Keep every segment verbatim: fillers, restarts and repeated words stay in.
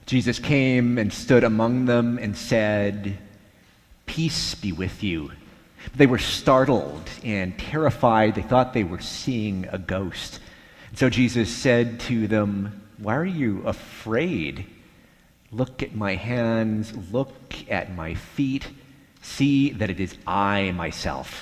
Jesus came and stood among them and said, "Peace be with you." They were startled and terrified. They thought they were seeing a ghost. So Jesus said to them, "Why are you afraid? Look at my hands, look at my feet, see that it is I myself."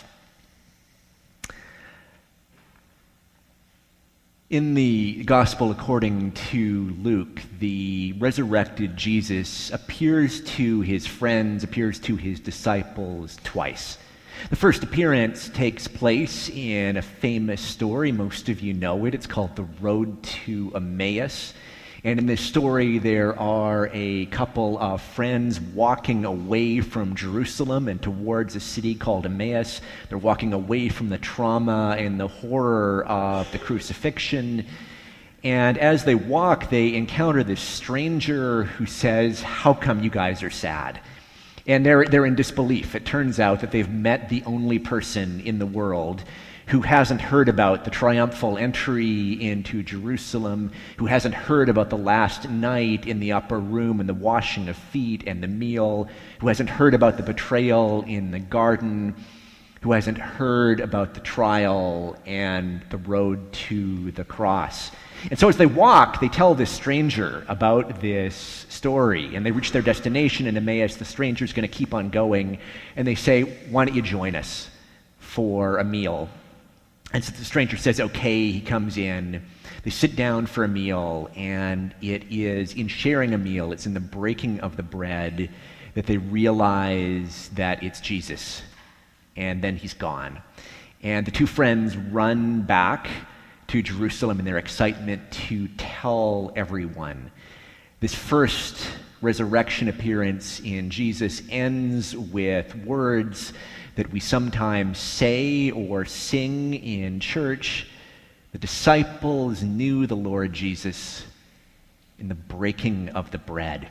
In the Gospel according to Luke, the resurrected Jesus appears to his friends, appears to his disciples twice. The first appearance takes place in a famous story. Most of you know it. It's called The Road to Emmaus. And in this story, there are a couple of friends walking away from Jerusalem and towards a city called Emmaus. They're walking away from the trauma and the horror of the crucifixion. And as they walk, they encounter this stranger who says, "How come you guys are sad?" And they're, they're in disbelief. It turns out that they've met the only person in the world who hasn't heard about the triumphal entry into Jerusalem, who hasn't heard about the last night in the upper room and the washing of feet and the meal, who hasn't heard about the betrayal in the garden, who hasn't heard about the trial and the road to the cross. And so as they walk, they tell this stranger about this story, and they reach their destination in Emmaus. The stranger's going to keep on going, and they say, "Why don't you join us for a meal?" And so the stranger says, okay. He comes in. They sit down for a meal, and it is in sharing a meal, it's in the breaking of the bread that they realize that it's Jesus. And then he's gone. And the two friends run back to Jerusalem in their excitement to tell everyone. This first resurrection appearance in Jesus ends with words that we sometimes say or sing in church. The disciples knew the Lord Jesus in the breaking of the bread.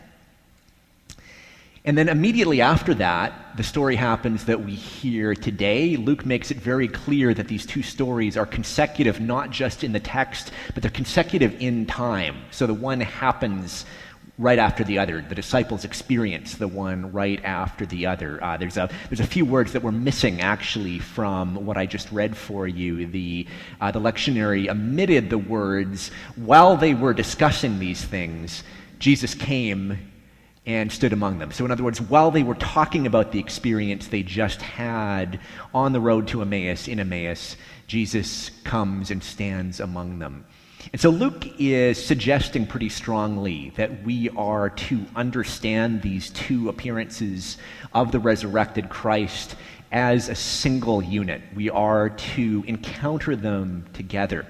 And then immediately after that, the story happens that we hear today. Luke makes it very clear that these two stories are consecutive, not just in the text, but they're consecutive in time. So the one happens right after the other. The disciples experience the one right after the other. Uh, there's a there's a few words that were missing actually from what I just read for you. The uh, the lectionary omitted the words, "While they were discussing these things, Jesus came and stood among them." So in other words, while they were talking about the experience they just had on the road to Emmaus, in Emmaus, Jesus comes and stands among them. And so Luke is suggesting pretty strongly that we are to understand these two appearances of the resurrected Christ as a single unit. We are to encounter them together.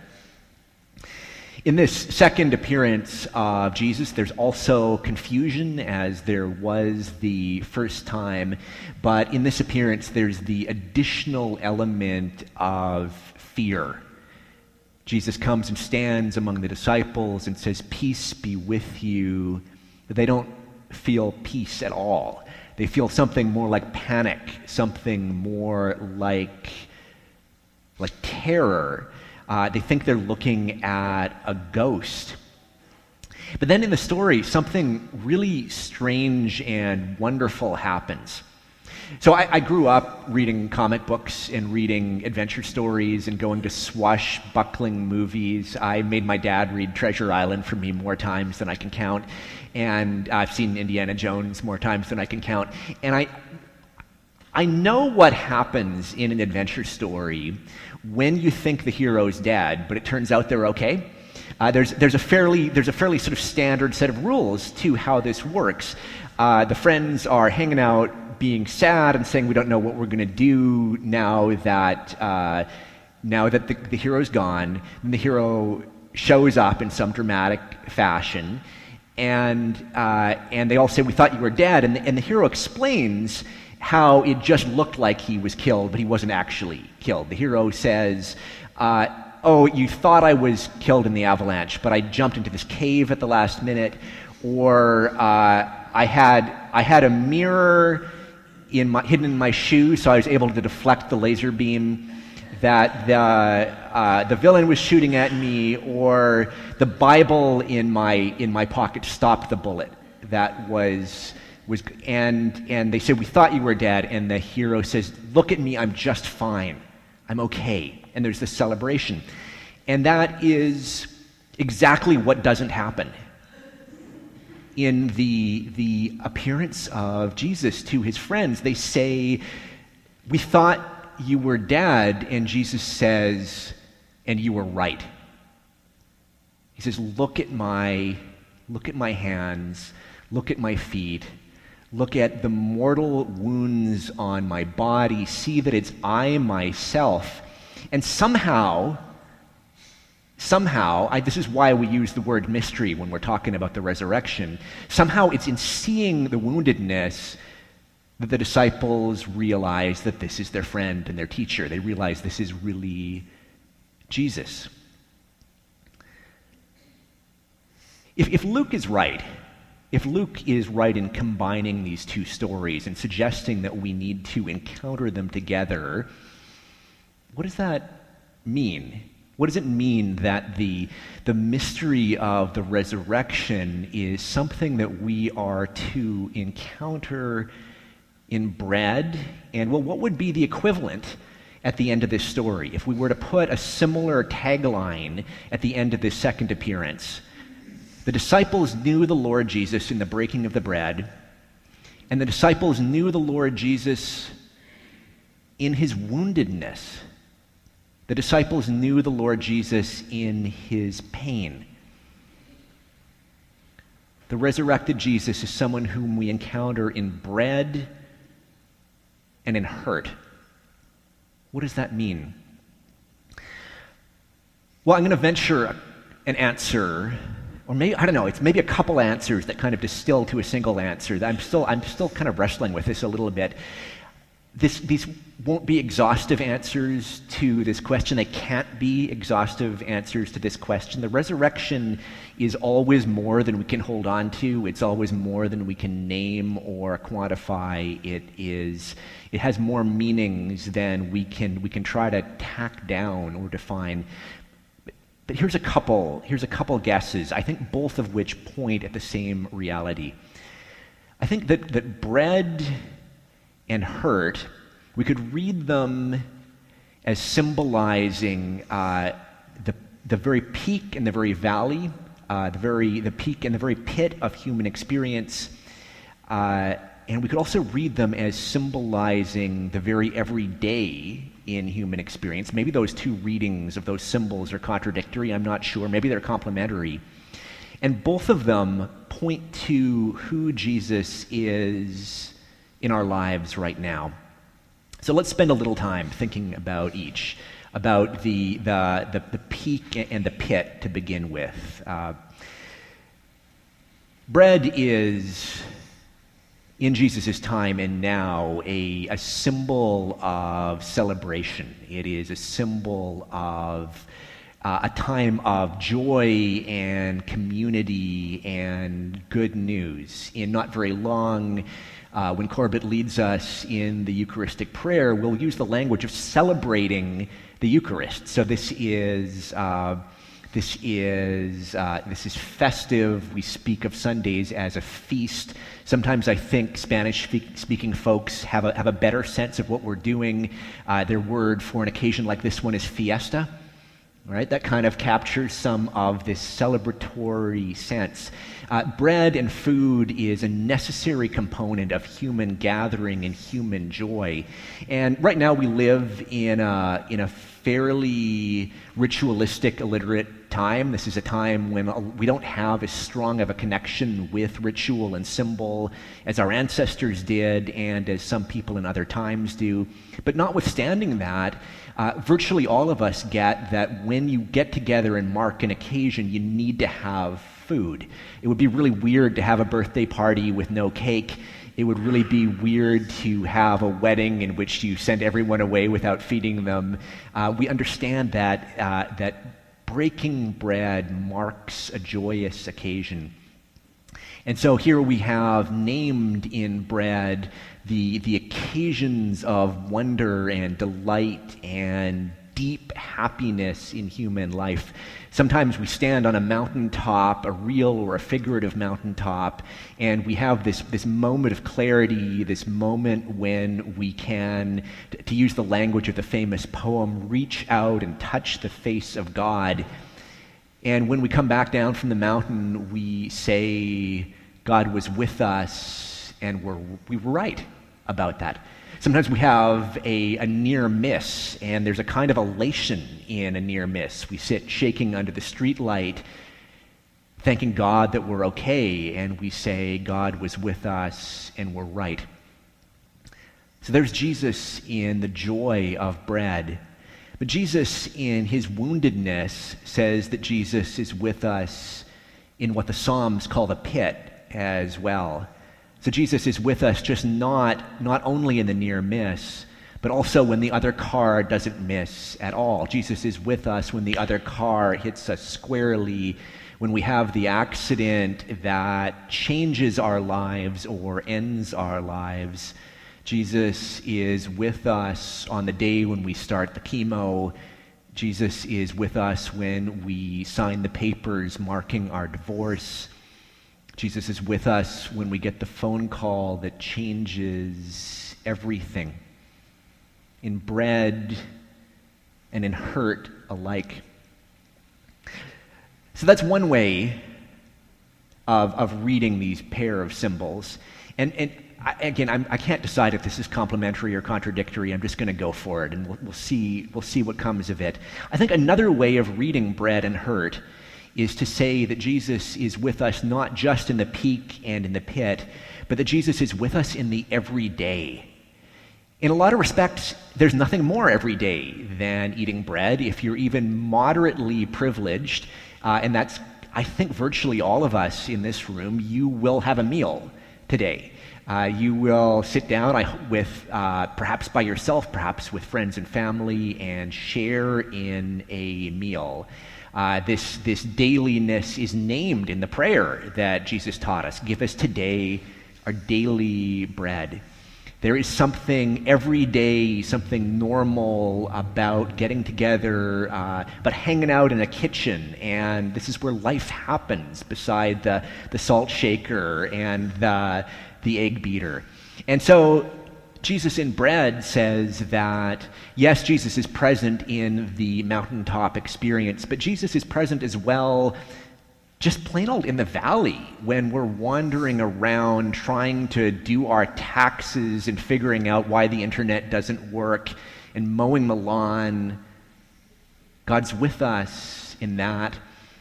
In this second appearance of Jesus, there's also confusion, as there was the first time. But in this appearance, there's the additional element of fear. Jesus comes and stands among the disciples and says, "Peace be with you." But they don't feel peace at all. They feel something more like panic, something more like, like terror. Uh, they think they're looking at a ghost. But then in the story, something really strange and wonderful happens. So I, I grew up reading comic books and reading adventure stories and going to swashbuckling movies. I made my dad read Treasure Island for me more times than I can count. And I've seen Indiana Jones more times than I can count. And I, I know what happens in an adventure story when you think the hero's dead, but it turns out they're okay. Uh, there's, there's, a fairly, there's a fairly sort of standard set of rules to how this works. Uh, the friends are hanging out, being sad and saying we don't know what we're going to do now that uh, now that the, the hero's gone. And the hero shows up in some dramatic fashion, and uh, and they all say, "We thought you were dead," and the, and the hero explains how it just looked like he was killed, but he wasn't actually killed. The hero says, uh, "Oh, you thought I was killed in the avalanche, but I jumped into this cave at the last minute," or uh, I had I had a mirror in my, hidden in my shoe, so I was able to deflect the laser beam that the, uh, the villain was shooting at me, or the Bible in my, in my pocket stopped the bullet. that was was and and they said, "We thought you were dead," and the hero says, "Look at me, I'm just fine. I'm okay." And there's this celebration. And that is exactly what doesn't happen in the the appearance of Jesus to his friends. They say, "We thought you were dead," and Jesus says, "And you were right." He says, look at my look at my hands, look at my feet, look at the mortal wounds on my body, see that it's I myself. And somehow, somehow, I, this is why we use the word mystery when we're talking about the resurrection, somehow it's in seeing the woundedness that the disciples realize that this is their friend and their teacher. They realize this is really Jesus. If, if Luke is right, if Luke is right in combining these two stories and suggesting that we need to encounter them together, what does that mean? What does it mean that the, the mystery of the resurrection is something that we are to encounter in bread? And well, what would be the equivalent at the end of this story if we were to put a similar tagline at the end of this second appearance? The disciples knew the Lord Jesus in the breaking of the bread, and the disciples knew the Lord Jesus in his woundedness. The disciples knew the Lord Jesus in his pain. The resurrected Jesus is someone whom we encounter in bread and in hurt. What does that mean? Well, I'm going to venture an answer, or maybe, I don't know, it's maybe a couple answers that kind of distill to a single answer. I'm still, I'm still kind of wrestling with this a little bit. This, these won't be exhaustive answers to this question. They can't be exhaustive answers to this question. The resurrection is always more than we can hold on to. It's always more than we can name or quantify. It is. It has more meanings than we can we can try to tack down or define. But, but here's a couple. Here's a couple guesses. I think both of which point at the same reality. I think that that bread and hurt, we could read them as symbolizing uh, the the very peak and the very valley, uh, the very the peak and the very pit of human experience, uh, and we could also read them as symbolizing the very everyday in human experience. Maybe those two readings of those symbols are contradictory. I'm not sure. Maybe they're complementary, and both of them point to who Jesus is in our lives right now. So let's spend a little time thinking about each, about the the the, the peak and the pit to begin with. Uh, bread is, in Jesus' time and now, a, a symbol of celebration. It is a symbol of uh, a time of joy and community and good news. In not very long, Uh, when Corbett leads us in the Eucharistic prayer, we'll use the language of celebrating the Eucharist. So this is uh, this is uh, this is festive. We speak of Sundays as a feast. Sometimes I think Spanish-speaking folks have a have a better sense of what we're doing. Uh, their word for an occasion like this one is fiesta. Right, that kind of captures some of this celebratory sense. Uh, bread and food is a necessary component of human gathering and human joy. And right now we live in a, in a fairly ritualistic, illiterate time. This is a time when we don't have as strong of a connection with ritual and symbol as our ancestors did and as some people in other times do. But notwithstanding that, uh, virtually all of us get that when you get together and mark an occasion, you need to have food. It would be really weird to have a birthday party with no cake. It would really be weird to have a wedding in which you send everyone away without feeding them. Uh, we understand that uh, that breaking bread marks a joyous occasion. And so here we have named in bread the, the occasions of wonder and delight and deep happiness in human life. Sometimes we stand on a mountaintop, a real or a figurative mountaintop, and we have this, this moment of clarity, this moment when we can, to use the language of the famous poem, reach out and touch the face of God. And when we come back down from the mountain, we say, God was with us, and we're, we were right about that. Sometimes we have a, a near miss, and there's a kind of elation in a near miss. We sit shaking under the streetlight, thanking God that we're okay, and we say, God was with us, and we're right. So there's Jesus in the joy of bread. But Jesus, in his woundedness, says that Jesus is with us in what the Psalms call the pit as well. So Jesus is with us just not, not only in the near miss, but also when the other car doesn't miss at all. Jesus is with us when the other car hits us squarely, when we have the accident that changes our lives or ends our lives. Jesus is with us on the day when we start the chemo. Jesus is with us when we sign the papers marking our divorce. Jesus is with us when we get the phone call that changes everything, in bread and in hurt alike. So that's one way of, of reading these pair of symbols. And, and I, again, I'm, I can't decide if this is complementary or contradictory. I'm just going to go for it, and we'll, we'll see, we'll see what comes of it. I think another way of reading bread and hurt is to say that Jesus is with us not just in the peak and in the pit, but that Jesus is with us in the everyday. In a lot of respects, there's nothing more everyday than eating bread. If you're even moderately privileged, uh, and that's, I think, virtually all of us in this room, you will have a meal today. Uh, you will sit down I, with, uh, perhaps by yourself, perhaps with friends and family, and share in a meal. Uh, this, this dailiness is named in the prayer that Jesus taught us. Give us today our daily bread. There is something everyday, something normal about getting together, uh, but hanging out in a kitchen, and this is where life happens beside the, the salt shaker and the, the egg beater. And so Jesus in bread says that, yes, Jesus is present in the mountaintop experience, but Jesus is present as well just plain old in the valley when we're wandering around trying to do our taxes and figuring out why the internet doesn't work and mowing the lawn. God's with us in that.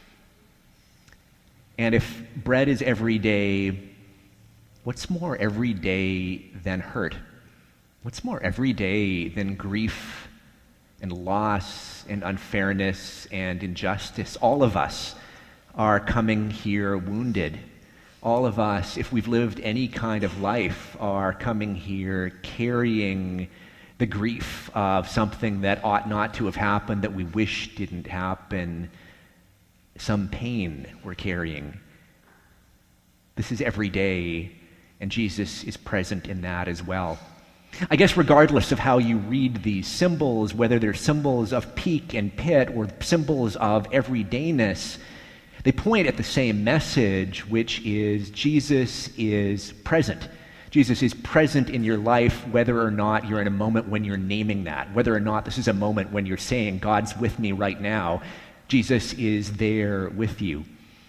And if bread is every day, what's more every day than hurt? What's more every day than grief and loss and unfairness and injustice? All of us are coming here wounded. All of us, if we've lived any kind of life, are coming here carrying the grief of something that ought not to have happened, that we wish didn't happen, some pain we're carrying. This is every day, and Jesus is present in that as well. I guess regardless of how you read these symbols, whether they're symbols of peak and pit or symbols of everydayness, they point at the same message, which is Jesus is present. Jesus is present in your life, whether or not you're in a moment when you're naming that, whether or not this is a moment when you're saying, God's with me right now. Jesus is there with you.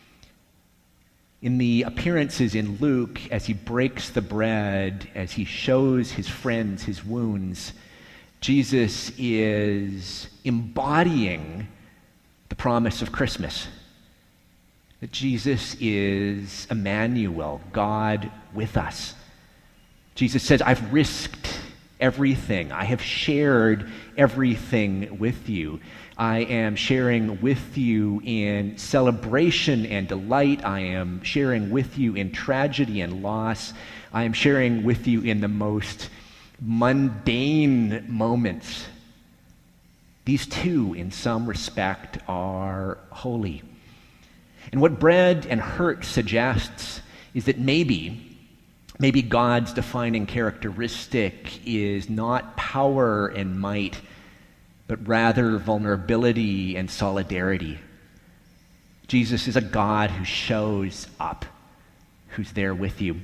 In the appearances in Luke, as he breaks the bread, as he shows his friends his wounds, Jesus is embodying the promise of Christmas. That Jesus is Emmanuel, God with us. Jesus says, I've risked everything. I have shared everything with you. I am sharing with you in celebration and delight. I am sharing with you in tragedy and loss. I am sharing with you in the most mundane moments. These two, in some respect, are holy. And what bread and hurt suggests is that maybe, maybe God's defining characteristic is not power and might, but rather vulnerability and solidarity. Jesus is a God who shows up, who's there with you.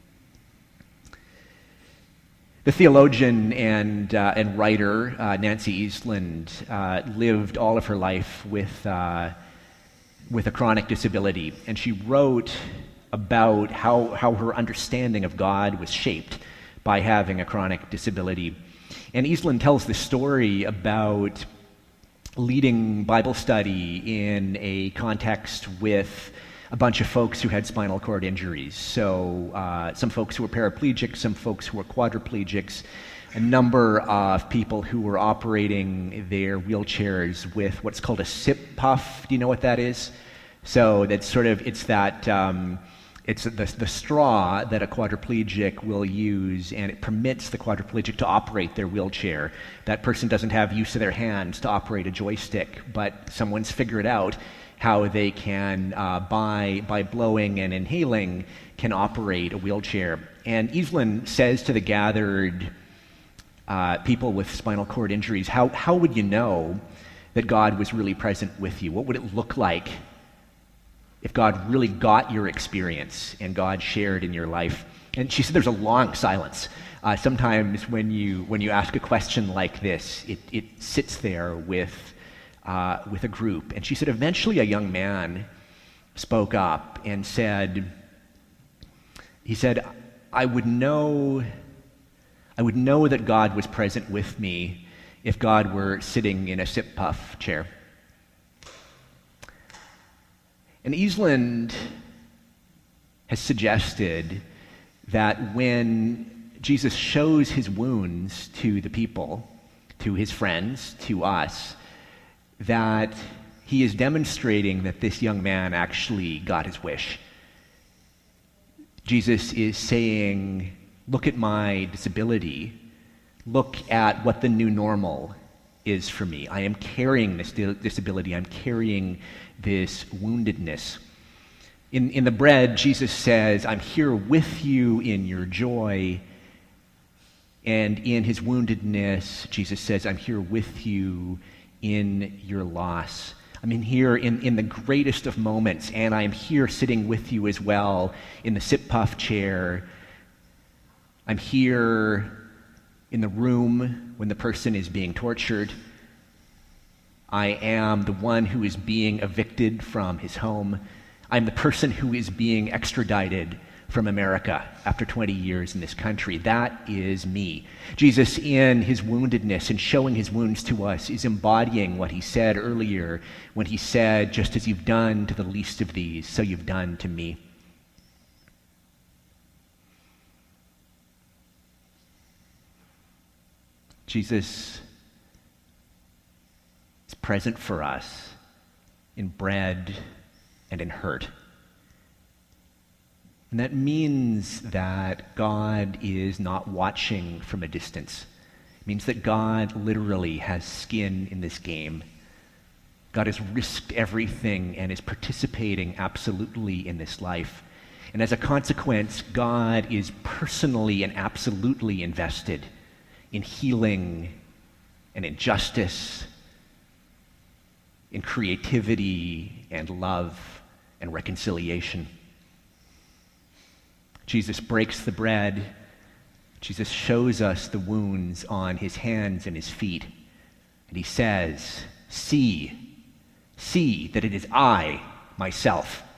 The theologian and, uh, and writer uh, Nancy Eastland uh, lived all of her life with, uh, with a chronic disability, and she wrote about how, how her understanding of God was shaped by having a chronic disability. And Eastland tells the story about leading Bible study in a context with a bunch of folks who had spinal cord injuries. So uh, some folks who were paraplegics, some folks who were quadriplegics, a number of people who were operating their wheelchairs with what's called a S I P puff. Do you know what that is? So that's sort of, it's that, um, it's the, the straw that a quadriplegic will use, and it permits the quadriplegic to operate their wheelchair. That person doesn't have use of their hands to operate a joystick, but someone's figured out how they can, uh, by, by blowing and inhaling, can operate a wheelchair. And Eastland says to the gathered uh, people with spinal cord injuries, how, how would you know that God was really present with you? What would it look like if God really got your experience and God shared in your life? And she said there's a long silence. Uh, sometimes when you, when you ask a question like this, it, it sits there with Uh, with a group. And she said eventually a young man spoke up and said, he said, I would know, I would know that God was present with me if God were sitting in a S I P puff chair. And Eastland has suggested that when Jesus shows his wounds to the people, to his friends, to us, that he is demonstrating that this young man actually got his wish. Jesus is saying, look at my disability. Look at what the new normal is for me. I am carrying this disability. I'm carrying this woundedness. In, in the bread, Jesus says, I'm here with you in your joy. And in his woundedness, Jesus says, I'm here with you in your loss. I'm in here in, in the greatest of moments, and I'm here sitting with you as well in the S I P puff chair. I'm here in the room when the person is being tortured. I am the one who is being evicted from his home. I'm the person who is being extradited from America after twenty years in this country. That is me. Jesus, in his woundedness and showing his wounds to us, is embodying what he said earlier when he said, just as you've done to the least of these, so you've done to me. Jesus is present for us in bread and in hurt. And that means that God is not watching from a distance. It means that God literally has skin in this game. God has risked everything and is participating absolutely in this life. And as a consequence, God is personally and absolutely invested in healing and in justice, in creativity and love and reconciliation. Jesus breaks the bread. Jesus shows us the wounds on his hands and his feet. And he says, see, see that it is I, myself,